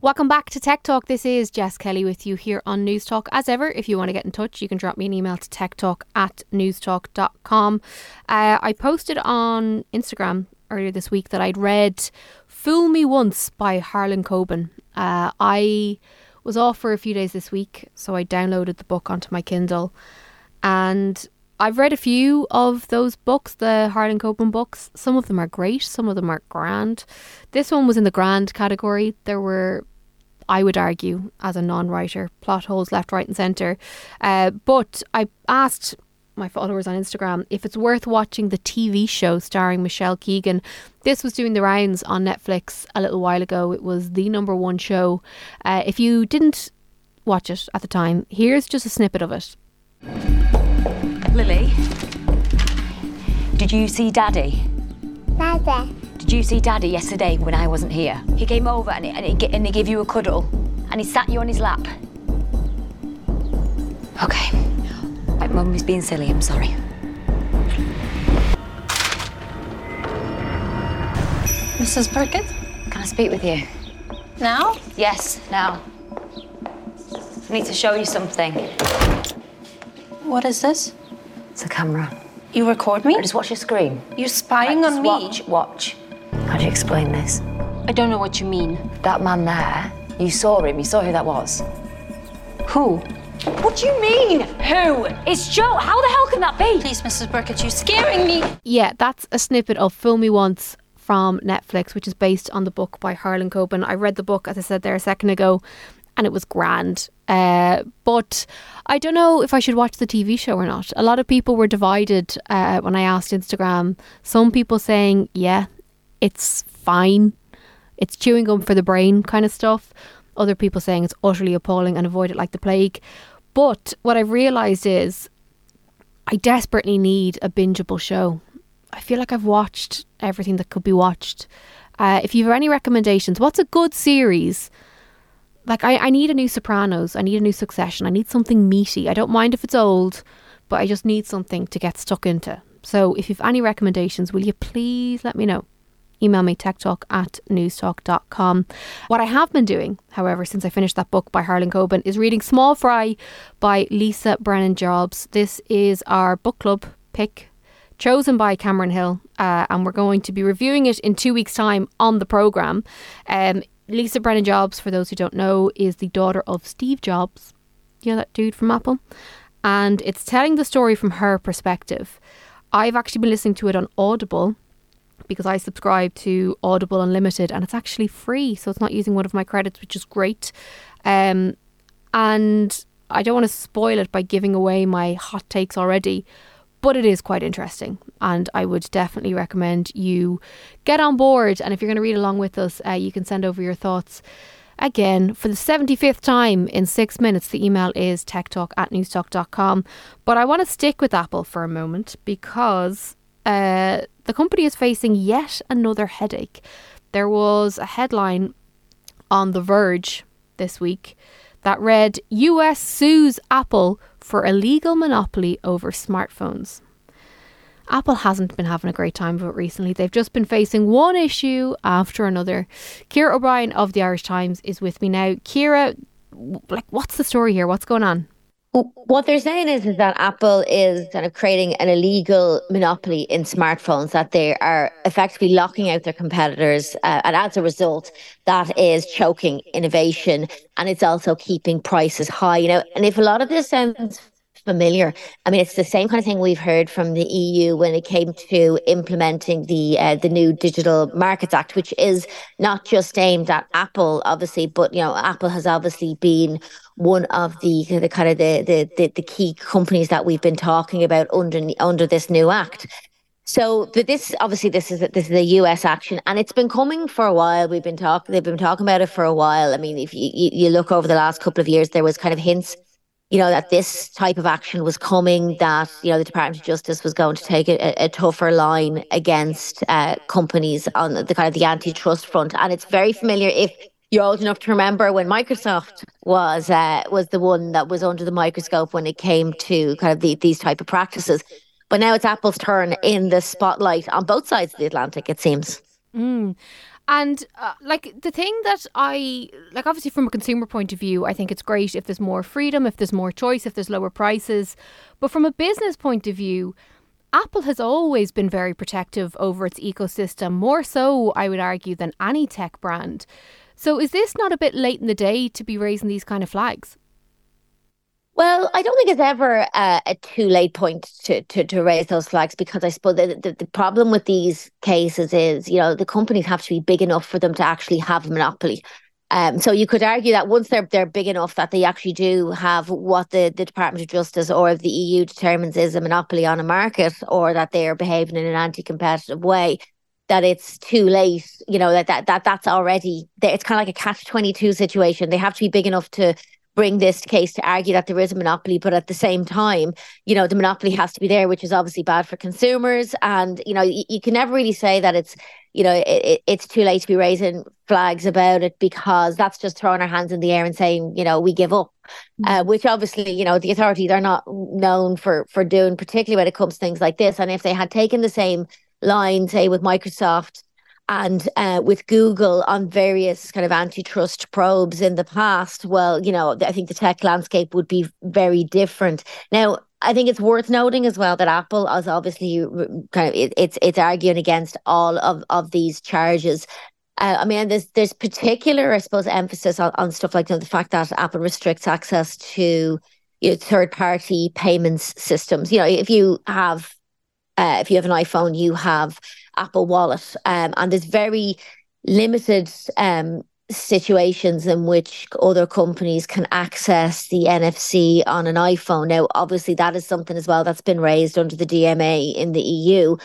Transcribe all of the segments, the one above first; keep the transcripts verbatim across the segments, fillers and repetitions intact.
Welcome back to Tech Talk. This is Jess Kelly with you here on News Talk. As ever, if you want to get in touch, you can drop me an email to techtalk at newstalk dot com. Uh, I posted on Instagram earlier this week that I'd read Fool Me Once by Harlan Coben. Uh, I was off for a few days this week, so I downloaded the book onto my Kindle. And I've read a few of those books, the Harlan Coben books. Some of them are great, some of them are grand. This one was in the grand category. There were, I would argue, as a non-writer, plot holes left, right and centre. Uh, but I asked my followers on Instagram if it's worth watching the T V show starring Michelle Keegan. This was doing the rounds on Netflix a little while ago. It was the number one show. Uh, if you didn't watch it at the time, here's just a snippet of it. Lily, did you see Daddy? Daddy. Did you see Daddy yesterday when I wasn't here? He came over and he, and, he, and he gave you a cuddle and he sat you on his lap. Okay. My mum was being silly, I'm sorry. Missus Burkett? Can I speak with you? Now? Yes, now. I need to show you something. What is this? It's a camera. You record me? Just watch your screen. You're spying Right, on just me? Watch, watch. How do you explain this? I don't know what you mean. That man there, you saw him, you saw who that was. Who? What do you mean, who? It's Joe. How the hell can that be? Please, Missus Burkett, you're scaring me. Yeah, that's a snippet of Fool Me Once from Netflix, which is based on the book by Harlan Coben. I read the book, as I said there a second ago, and it was grand. Uh, but I don't know if I should watch the T V show or not. A lot of people were divided uh, when I asked Instagram. Some people saying, yeah, it's fine. It's chewing gum for the brain kind of stuff. Other people saying it's utterly appalling and avoid it like the plague. But what I've realised is I desperately need a bingeable show. I feel like I've watched everything that could be watched. Uh, if you have any recommendations, what's a good series? Like, I, I need a new Sopranos. I need a new Succession. I need something meaty. I don't mind if it's old, but I just need something to get stuck into. So if you have any recommendations, will you please let me know? Email me techtalk at newstalk dot com. What I have been doing, however, since I finished that book by Harlan Coben, is reading Small Fry by Lisa Brennan-Jobs. This is our book club pick, chosen by Cameron Hill, uh, and we're going to be reviewing it in two weeks' time on the programme. Um, Lisa Brennan-Jobs, for those who don't know, is the daughter of Steve Jobs. You know that dude from Apple? And it's telling the story from her perspective. I've actually been listening to it on Audible, because I subscribe to Audible Unlimited and it's actually free, so it's not using one of my credits, which is great. Um, and I don't want to spoil it by giving away my hot takes already, but it is quite interesting and I would definitely recommend you get on board. And if you're going to read along with us, uh, you can send over your thoughts. Again, for the seventy-fifth time in six minutes, the email is techtalk at newstalk dot com. But I want to stick with Apple for a moment because Uh, the company is facing yet another headache. There was a headline on The Verge this week that read, U S sues Apple for illegal monopoly over smartphones. Apple hasn't been having a great time of it recently. They've just been facing one issue after another. Ciara O'Brien of the Irish Times is with me now. Ciara, like, what's the story here? What's going on? What they're saying is, is that Apple is kind of creating an illegal monopoly in smartphones, that they are effectively locking out their competitors. Uh, and as a result, that is choking innovation and it's also keeping prices high. You know, and if a lot of this sounds familiar, I mean, it's the same kind of thing we've heard from the E U when it came to implementing the uh, the new Digital Markets Act, which is not just aimed at Apple, obviously, but, you know, Apple has obviously been one of the, the kind of the, the the the key companies that we've been talking about under under this new act. So this obviously this is this is a U S action, and it's been coming for a while. We've been talking they've been talking about it for a while. I mean, if you you look over the last couple of years, there was kind of hints, you know, that this type of action was coming, that, you know, the Department of Justice was going to take a, a tougher line against uh, companies on the kind of the antitrust front. And it's very familiar if you're old enough to remember when Microsoft was uh, was the one that was under the microscope when it came to kind of the, these type of practices. But now it's Apple's turn in the spotlight on both sides of the Atlantic, it seems. Mm. And uh, like the thing that I like, obviously from a consumer point of view, I think it's great if there's more freedom, if there's more choice, if there's lower prices. But from a business point of view, Apple has always been very protective over its ecosystem, more so, I would argue, than any tech brand. So is this not a bit late in the day to be raising these kind of flags? Well, I don't think it's ever uh, a too late point to, to, to raise those flags, because I suppose the, the, the problem with these cases is, you know, the companies have to be big enough for them to actually have a monopoly. Um, so you could argue that once they're they're big enough that they actually do have what the, the Department of Justice or the E U determines is a monopoly on a market, or that they are behaving in an anti-competitive way, that it's too late. You know, that that, that that's already there. It's kind of like a catch twenty-two situation. They have to be big enough to bring this case to argue that there is a monopoly, but at the same time, you know, the monopoly has to be there, which is obviously bad for consumers. And, you know, you, you can never really say that it's, you know, it, it's too late to be raising flags about it, because that's just throwing our hands in the air and saying, you know, we give up, mm-hmm. uh, which obviously, you know, the authorities are not known for, for doing, particularly when it comes to things like this. And if they had taken the same line, say, with Microsoft and uh, with Google on various kind of antitrust probes in the past, well, you know, I think the tech landscape would be very different. Now, I think it's worth noting as well that Apple is obviously kind of, it, it's it's arguing against all of, of these charges. Uh, I mean, there's there's particular, I suppose, emphasis on, on stuff like, you know, the fact that Apple restricts access to, you know, third-party payments systems. You know, if you have Uh, if you have an iPhone, you have Apple Wallet, um, and there's very limited um, situations in which other companies can access the N F C on an iPhone. Now, obviously, that is something as well that's been raised under the D M A in the E U.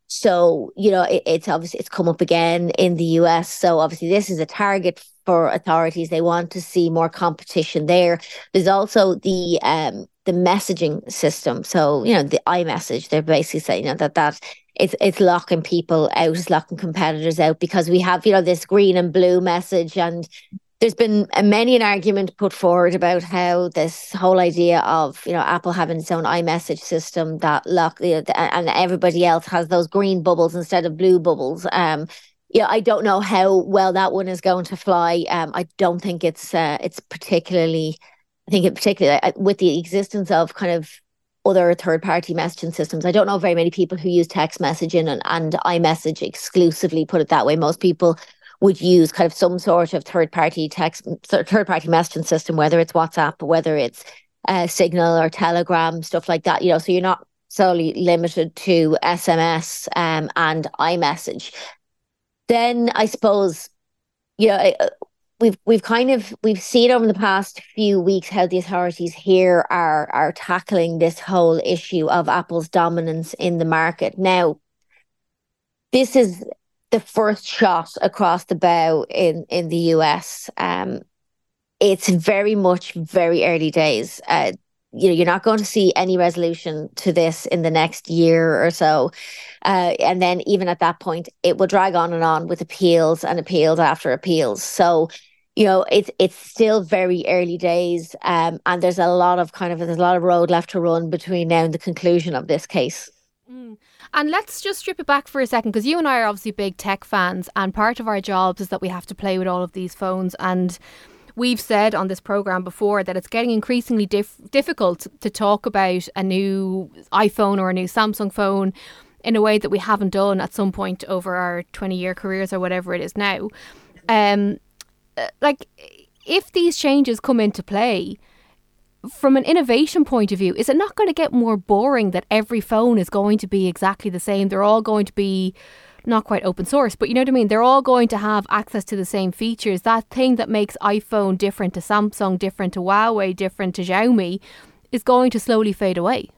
So, you know, it, it's obviously it's come up again in the U S. So obviously, this is a target for authorities. They want to see more competition there. There's also the um, the messaging system. So, you know, the iMessage, they're basically saying, you know, that that it's it's locking people out, it's locking competitors out, because we have, you know, this green and blue message. And there's been a, many an argument put forward about how this whole idea of, you know, Apple having its own iMessage system that lock, you know, and everybody else has those green bubbles instead of blue bubbles. Um, you know, I don't know how well that one is going to fly. Um, I don't think it's uh, it's particularly. I think in particular with the existence of kind of other third-party messaging systems, I don't know very many people who use text messaging and, and iMessage exclusively, put it that way. Most people would use kind of some sort of third-party text, third-party messaging system, whether it's WhatsApp, whether it's uh, Signal or Telegram, stuff like that. You know, so you're not solely limited to S M S um, and iMessage. Then I suppose, you know, We've we've kind of we've seen over the past few weeks how the authorities here are are tackling this whole issue of Apple's dominance in the market. Now, this is the first shot across the bow in in the U S. Um, it's very much very early days. Uh, you know, you're not going to see any resolution to this in the next year or so. Uh, and then even at that point, it will drag on and on with appeals and appeals after appeals. So, you know, it's it's still very early days, um, and there's a lot of kind of there's a lot of road left to run between now and the conclusion of this case. Mm. And let's just strip it back for a second, because you and I are obviously big tech fans, and part of our jobs is that we have to play with all of these phones. And we've said on this programme before that it's getting increasingly dif- difficult to talk about a new iPhone or a new Samsung phone in a way that we haven't done at some point over our twenty-year careers or whatever it is now. Um, like, if these changes come into play, from an innovation point of view, is it not going to get more boring that every phone is going to be exactly the same? They're all going to be not quite open source, but you know what I mean? They're all going to have access to the same features. That thing that makes iPhone different to Samsung, different to Huawei, different to Xiaomi is going to slowly fade away.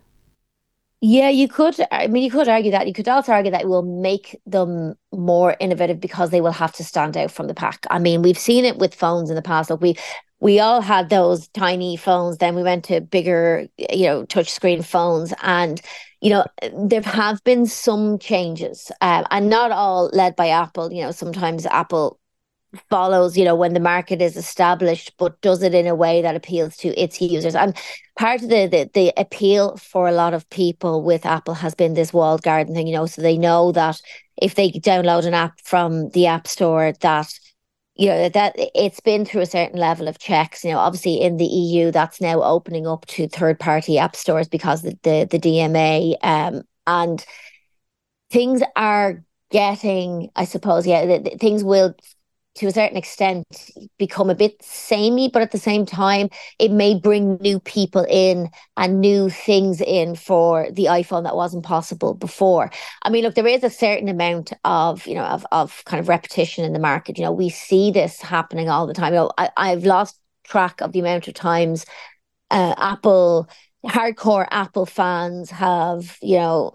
Yeah, you could. I mean, you could argue that. You could also argue that it will make them more innovative because they will have to stand out from the pack. I mean, we've seen it with phones in the past. Like we, we all had those tiny phones. Then we went to bigger, you know, touchscreen phones, and you know, there have been some changes, um, and not all led by Apple. You know, sometimes Apple follows, you know, when the market is established, but does it in a way that appeals to its users. And part of the, the the appeal for a lot of people with Apple has been this walled garden thing, you know, so they know that if they download an app from the App Store, that you know that it's been through a certain level of checks. You know, obviously in the E U, that's now opening up to third party app stores because of the the D M A, um, and things are getting, I suppose, yeah, the, the, things will, to a certain extent, become a bit samey, but at the same time, it may bring new people in and new things in for the iPhone that wasn't possible before. I mean, look, there is a certain amount of, you know, of, of kind of repetition in the market. You know, we see this happening all the time. You know, I, I've lost track of the amount of times uh, Apple, hardcore Apple fans have, you know,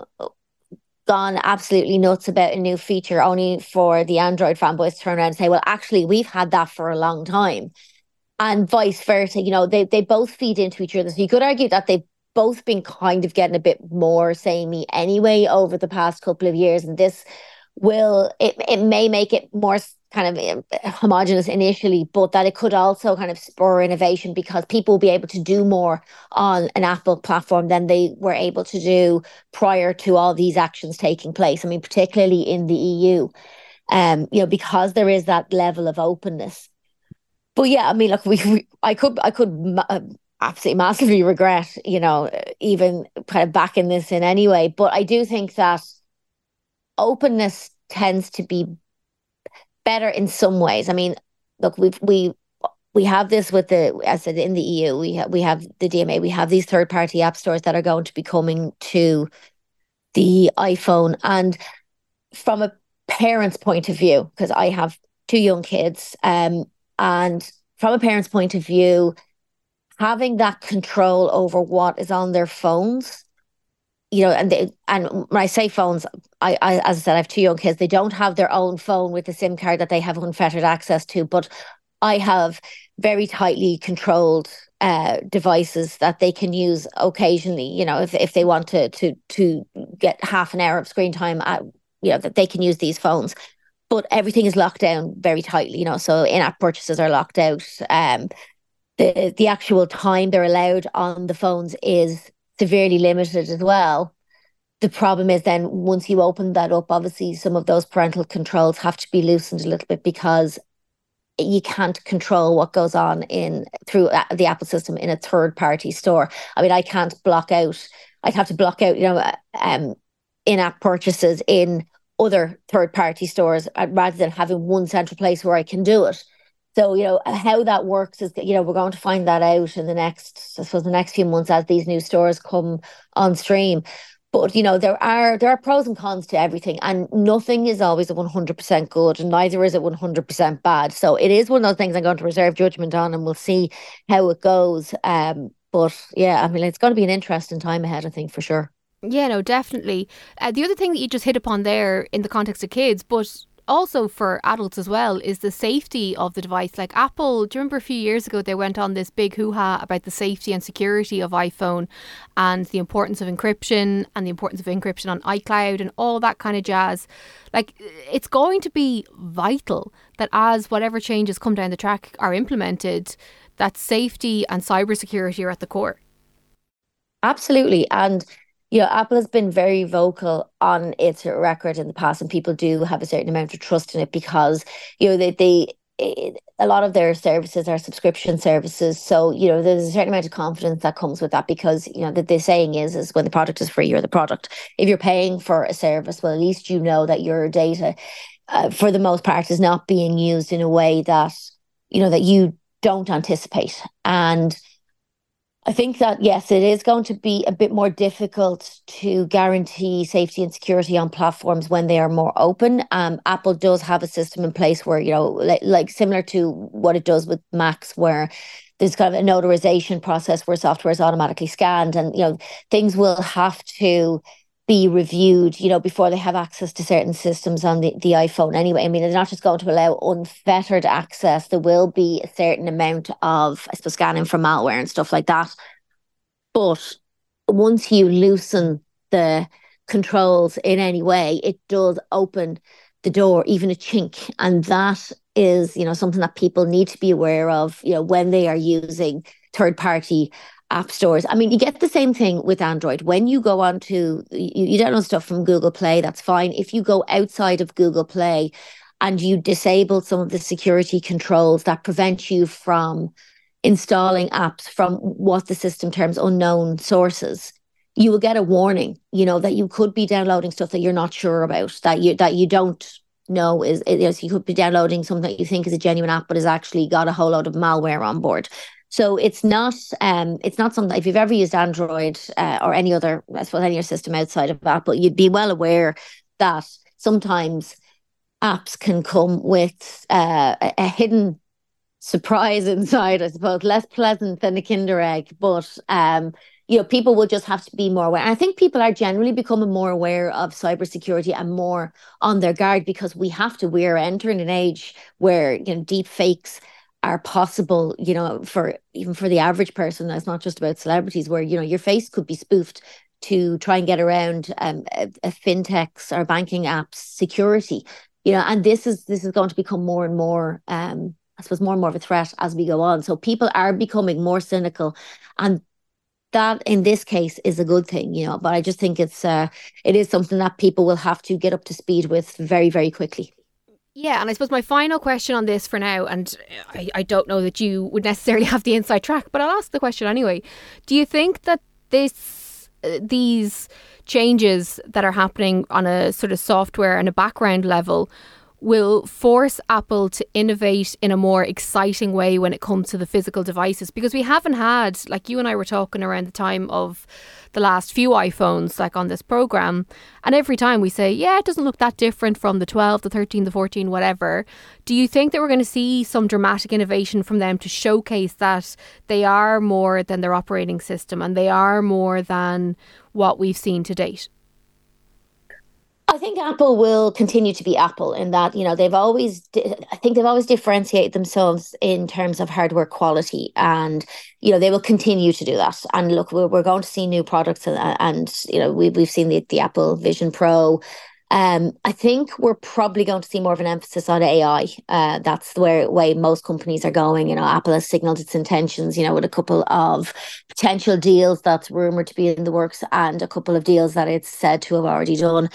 gone absolutely nuts about a new feature only for the Android fanboys to turn around and say, well, actually, we've had that for a long time. And vice versa, you know, they, they both feed into each other. So you could argue that they've both been kind of getting a bit more samey anyway over the past couple of years. And this will, it, it may make it more kind of homogenous initially, but that it could also kind of spur innovation because people will be able to do more on an Apple platform than they were able to do prior to all these actions taking place. I mean, particularly in the E U, um, you know, because there is that level of openness. But yeah, I mean, look, we, we I could, I could uh, absolutely massively regret, you know, even kind of backing this in anyway. But I do think that openness tends to be better in some ways. I mean, look, we've we we have this with the, as I said, in the E U, we have we have the D M A, we have these third party app stores that are going to be coming to the iPhone. And from a parent's point of view, because I have two young kids, um, and from a parent's point of view, having that control over what is on their phones, you know, and they, and when I say phones, I, I as I said, I have two young kids. They don't have their own phone with a SIM card that they have unfettered access to, but I have very tightly controlled uh, devices that they can use occasionally. You know, if if they want to to to get half an hour of screen time, at, you know, that they can use these phones. But everything is locked down very tightly. You know, so in-app purchases are locked out. Um, the the actual time they're allowed on the phones is severely limited as well. The problem is then once you open that up, obviously some of those parental controls have to be loosened a little bit because you can't control what goes on in through the Apple system in a third party store. I mean, I can't block out, I'd have to block out, you know, um, in-app purchases in other third party stores rather than having one central place where I can do it. So, you know, how that works is, you know, we're going to find that out in the next, I suppose, the next few months as these new stores come on stream. But, you know, there are there are pros and cons to everything, and nothing is always a one hundred percent good, and neither is it one hundred percent bad. So it is one of those things I'm going to reserve judgment on, and we'll see how it goes. Um, but yeah, I mean, it's going to be an interesting time ahead, I think, for sure. Yeah, no, definitely. Uh, the other thing that you just hit upon there in the context of kids, but also for adults as well, is the safety of the device. Like Apple, do you remember a few years ago they went on this big hoo-ha about the safety and security of iPhone and the importance of encryption and the importance of encryption on iCloud and all that kind of jazz. Like, it's going to be vital that as whatever changes come down the track are implemented, that safety and cybersecurity are at the core. Absolutely. And you know, Apple has been very vocal on its record in the past, and people do have a certain amount of trust in it because, you know, they, they it, a lot of their services are subscription services. So, you know, there's a certain amount of confidence that comes with that because, you know, the, the saying is, is when the product is free, you're the product. If you're paying for a service, well, at least you know that your data, uh, for the most part, is not being used in a way that, you know, that you don't anticipate. And I think that, yes, it is going to be a bit more difficult to guarantee safety and security on platforms when they are more open. Um, Apple does have a system in place where, you know, like, like similar to what it does with Macs, where there's kind of a notarization process where software is automatically scanned, and, you know, things will have to be reviewed, you know, before they have access to certain systems on the, the iPhone anyway. I mean, they're not just going to allow unfettered access. There will be a certain amount of, I suppose, scanning for malware and stuff like that. But once you loosen the controls in any way, it does open the door, even a chink. And that is, you know, something that people need to be aware of, you know, when they are using third-party app stores. I mean, you get the same thing with Android. When you go on to, you, you download stuff from Google Play, that's fine. If you go outside of Google Play and you disable some of the security controls that prevent you from installing apps from what the system terms unknown sources, you will get a warning, you know, that you could be downloading stuff that you're not sure about, that you that you don't know is, is you could be downloading something that you think is a genuine app, but has actually got a whole load of malware on board. So it's not um it's not something, if you've ever used Android uh, or any other, I suppose, any other system outside of Apple, you'd be well aware that sometimes apps can come with uh, a, a hidden surprise inside, I suppose, less pleasant than a Kinder egg, but um, you know, people will just have to be more aware. And I think people are generally becoming more aware of cybersecurity and more on their guard, because we have to. We're entering an age where, you know, deep fakes are possible, you know, for even for the average person. That's not just about celebrities, where, you know, your face could be spoofed to try and get around um, a, a fintechs or banking apps security, you know, and this is this is going to become more and more um I suppose more and more of a threat as we go on. So people are becoming more cynical, and that in this case is a good thing, you know, but I just think it's uh it is something that people will have to get up to speed with very, very quickly. Yeah, and I suppose my final question on this for now, and I, I don't know that you would necessarily have the inside track, but I'll ask the question anyway. Do you think that this uh, these changes that are happening on a sort of software and a background level will force Apple to innovate in a more exciting way when it comes to the physical devices? Because we haven't had, like you and I were talking around the time of the last few iPhones, like on this program, and every time we say, yeah, it doesn't look that different from the twelve, the thirteen, the fourteen, whatever. Do you think that we're going to see some dramatic innovation from them to showcase that they are more than their operating system and they are more than what we've seen to date? I think Apple will continue to be Apple in that, you know, they've always, I think they've always differentiated themselves in terms of hardware quality, and, you know, they will continue to do that. And look, we're, we're going to see new products, and, and you know, we've, we've seen the, the Apple Vision Pro. Um, I think we're probably going to see more of an emphasis on A I. Uh, that's the way, way most companies are going. You know, Apple has signaled its intentions, you know, with a couple of potential deals that's rumored to be in the works, and a couple of deals that it's said to have already done.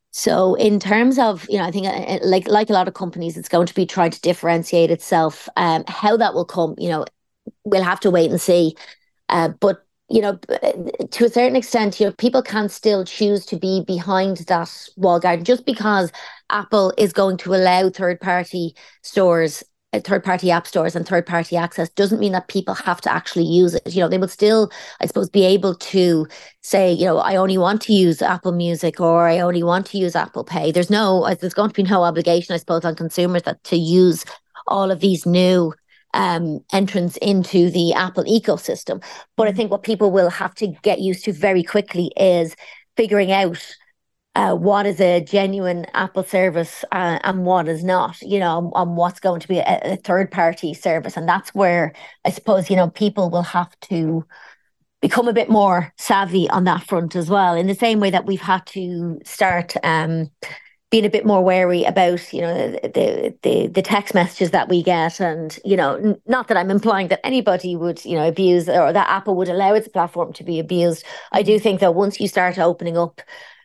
So in terms of, you know, I think uh, like like a lot of companies, it's going to be trying to differentiate itself. Um, how that will come, you know, we'll have to wait and see. Uh, but, you know, to a certain extent, you know, people can still choose to be behind that walled garden. Just because Apple is going to allow third-party stores, third-party app stores and third-party access, doesn't mean that people have to actually use it. You know, they will still, I suppose, be able to say, you know, I only want to use Apple Music, or I only want to use Apple Pay. There's no, there's going to be no obligation, I suppose, on consumers that to use all of these new um, entrants into the Apple ecosystem. But I think what people will have to get used to very quickly is figuring out Uh, what is a genuine Apple service uh, and what is not, you know, on what's going to be a, a third party service. And that's where I suppose, you know, people will have to become a bit more savvy on that front as well, in the same way that we've had to start um, being a bit more wary about, you know, the, the the text messages that we get. And, you know, n- not that I'm implying that anybody would, you know, abuse, or that Apple would allow its platform to be abused. I do think that once you start opening up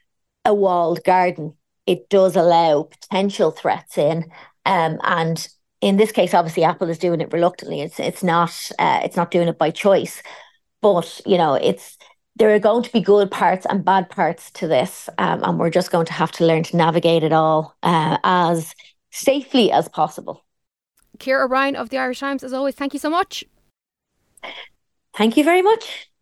a walled garden, it does allow potential threats in, um, and in this case, obviously, Apple is doing it reluctantly. It's it's not uh, it's not doing it by choice, but you know, it's there are going to be good parts and bad parts to this, um, and we're just going to have to learn to navigate it all uh, as safely as possible. Ciara O'Brien of the Irish Times, as always, thank you so much. Thank you very much.